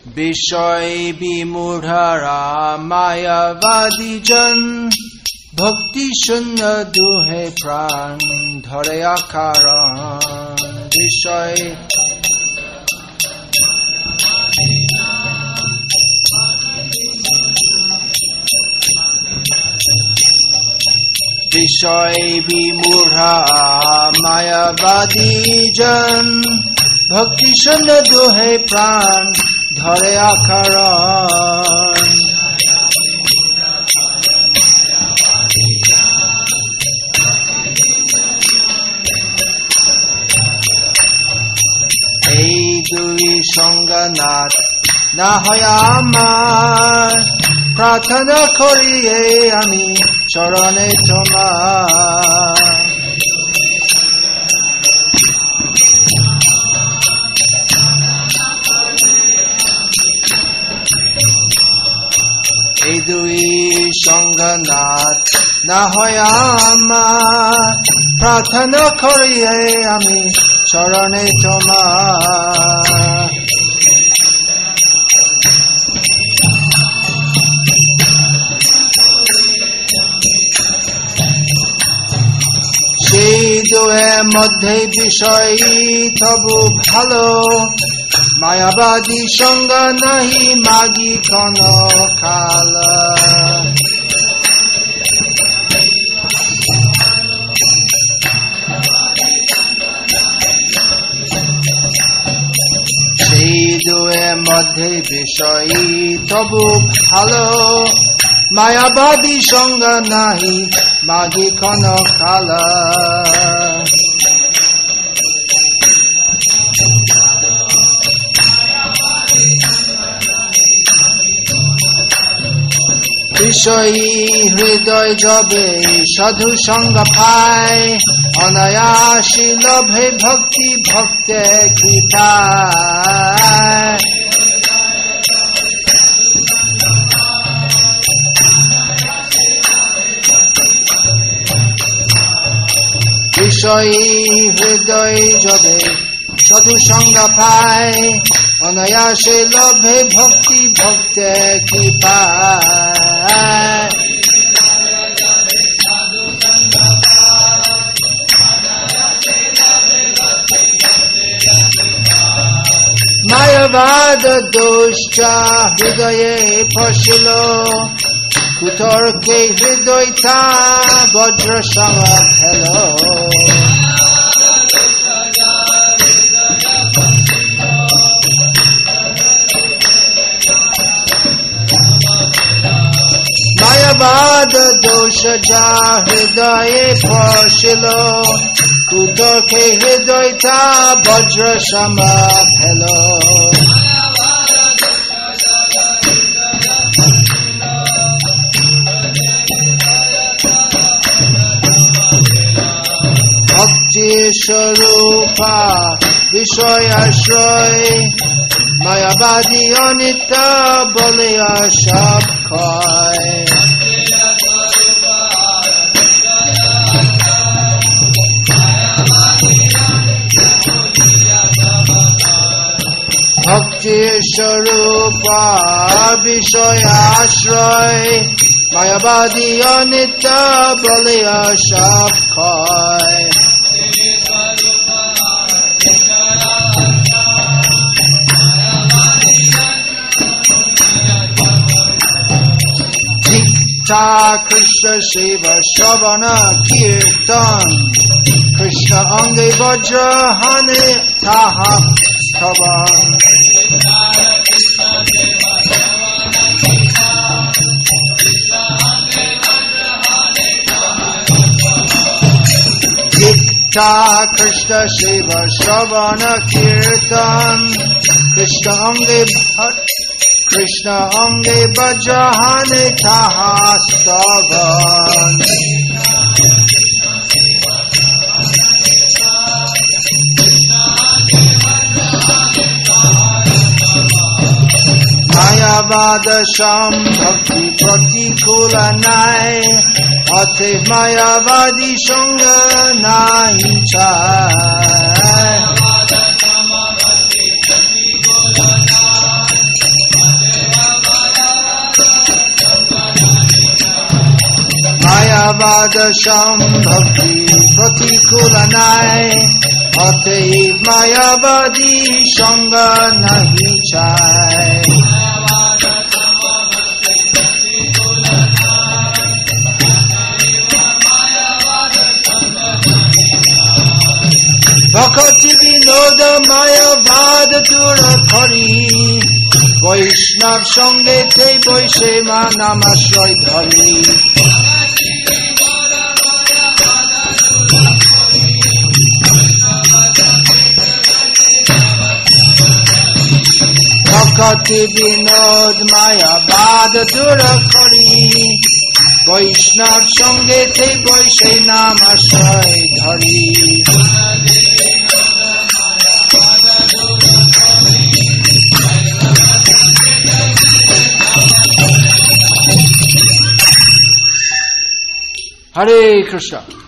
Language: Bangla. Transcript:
বিষয় বিমূঢ়রা মায়াবাদী জন ভক্তি শূন্য দুহে প্রাণ ধরে আকারণ বিষয় বিষয় বিমূঢ়া মায়াবাদী জন ভক্তি শূন্য দুহে প্রাণ ধরে আকারণ এই দুই সঙ্গনাথ না হয় আমার প্রার্থনা করি আমি চরণে তোমার এই দুই সঙ্গনাথ না হয় আমার প্রার্থনা করি আমি চরণে তোমার সেই দুয়ের মধ্যে বিষয় তবু ভালো মায়াবাদী সঙ্গ নাহি মাগি কোন কাল সেই দুয়ের মধ্যে বিষয় তবু ভালো মায়াবাদী সঙ্গ নাহি মাগি কোন কাল বিষয়ী হৃদয় যবে সাধু সঙ্গ পায় অনায়াসী লভে ভক্তি ভক্তে কৃপায় বিষয়ী হৃদয় যবে সাধু সঙ্গ পায় অনায়াসে লভে ভক্তি ভক্তে কৃপায় মায়াবাদ দোষা হৃদয়ে ফসল কুতর্কে হৃদয় তা বজ্র সম ফেল মায়াবাদ দোষ যা হৃদয়ে ফসল কুতর্কে হৃদয় তা বজ্র সম ফেল ভক্তি স্বরূপা বিষয় আশ্রয় মায়াবাদী অনিত্য বলে সব ক্ষয় ভক্তি স্বরূপা বিষয় আশ্রয় মায়াবাদী অনিত্য বলে সব ক্ষয় কৃষ্ণ শিব শ্রবণ কীর্তন কৃষ্ণ অঙ্গে বজ্র হানে তাহা স্তবন কৃষ্ণ শিব শ্রবণ কীর্তন কৃষ্ণ অঙ্গে বজ্র হানে তাহা স্তবন মায়াবাদ সম্ভক্তি প্রতিকূল নাই অতএব মায়াবাদী সঙ্গ নাহি চায় মায়াবাদ সম্ভক্তি প্রতিকূল নাই অতএব মায়াবাদী সঙ্গ নাহি চায় ভক্তি বিনোদ মায়াবাদ দূর করি বৈষ্ণব সঙ্গে তে বৈশে মা নামাশ্রয় ধরি ভক্তি বিনোদ মায়াবাদ দূর করি বৈষ্ণব সঙ্গে তে বৈশে নামাশ্রয় ধরি Hare Krishna.